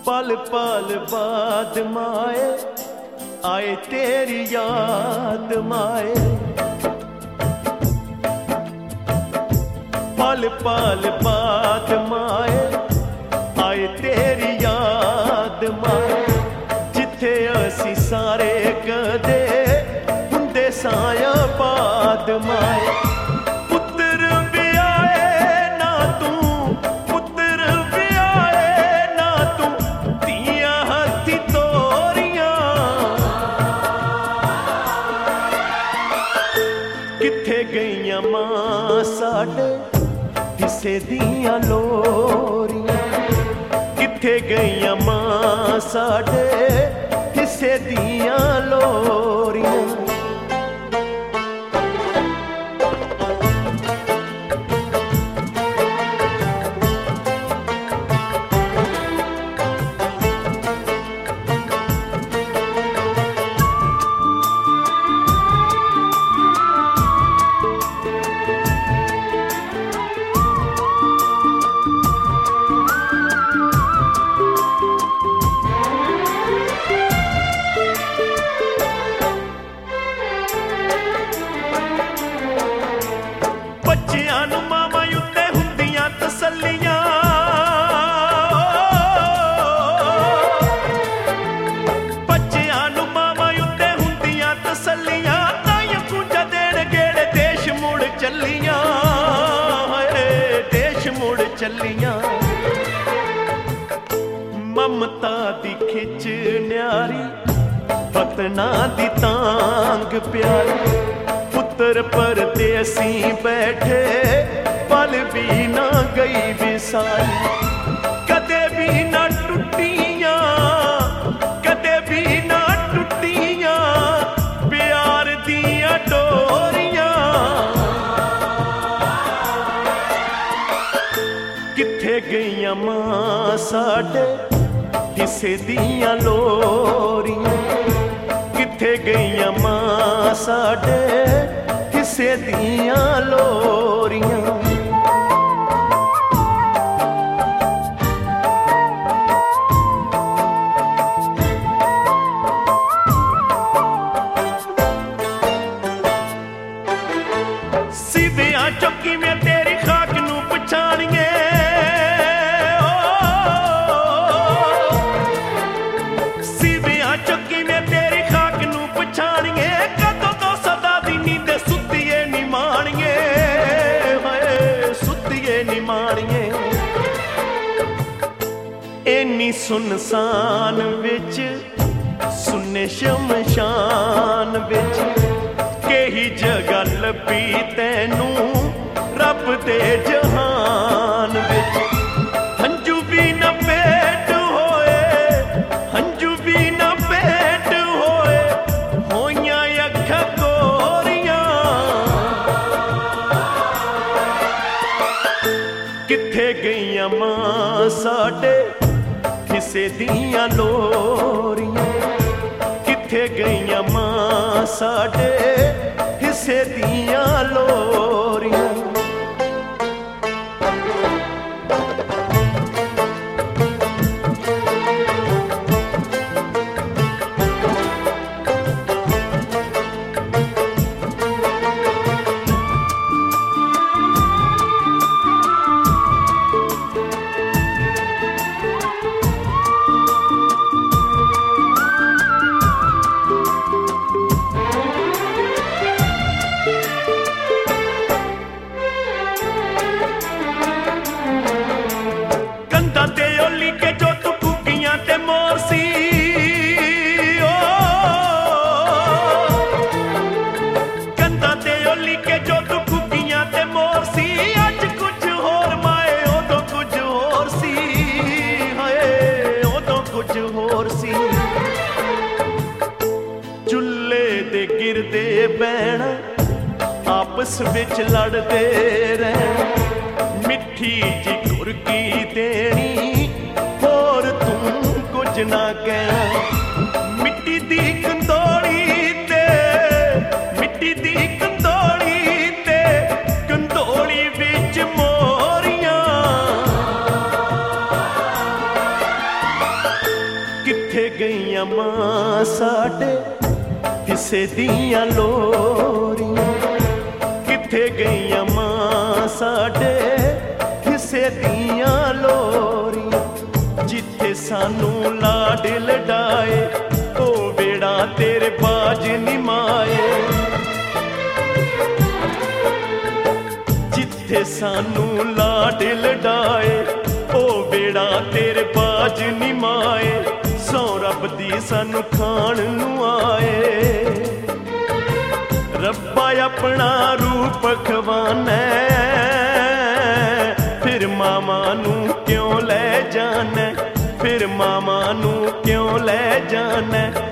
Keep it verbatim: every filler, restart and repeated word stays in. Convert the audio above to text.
पल पल बाद माए आए तेरी याद माए, पल पल बाद माए आए तेरी याद माए, जिथे असी सारे कदे हुंदे साया बाद माए। साडे हिस्से दियां लोरियां किथे गईयां मां साडे हिस्से दियां लोरियां। चलियां ममता दी खिच न्यारी वतना दी तांग प्यारी, पुत्र परदेसी बैठे पल भी ना गई विसारी, कदे भी ना टुटियां कदे भी ना टुटियां प्यार दियां डोरियां। किथे गईयां मां साडे हिस्से दियां लोरियां, किथे गईयां मां साडे हिस्से दियां लोरियां। सीधियां चौकी में तेरी खाक नू पछाणिए, इन्नी सुनसान विच सुन्ने शमशान विच केही जगह लभी तैनू रब दे जहान विच। हंजू भी न पेट होए हंजू भी न पेट होए होइयां अखां गोरियां। किथे गईयां मां साडे हिस्से दियां लोरियां, किथे गईयां मां साडे हिस्से दियां लोरियां। बैण आपस विच लड़दे रहन, मिठी जी घुरकी देनी होर तू कुछ ना कहना। मिट्टी दी कंदोड़ी ते मिट्टी दी कंदोड़ी ते कंदोड़ी विच मोरियां। किथे गईयां मां साडे हिस्से दियां लोरियां, किथे गईयां मां साडे हिस्से दियां लोरियां। जिथे सानू लाड लडाए ओ बेड़ा तेरे बाज निमाए, जिथे सानू लाड लडाए ओ बेड़ा तेरे बाज निमाए। सौ रब दी सानू खान नू आए, रब्बा अपना रूप खवाना फिर मामा नू क्यों ले जाना, फिर मामा नू क्यों ले जाना।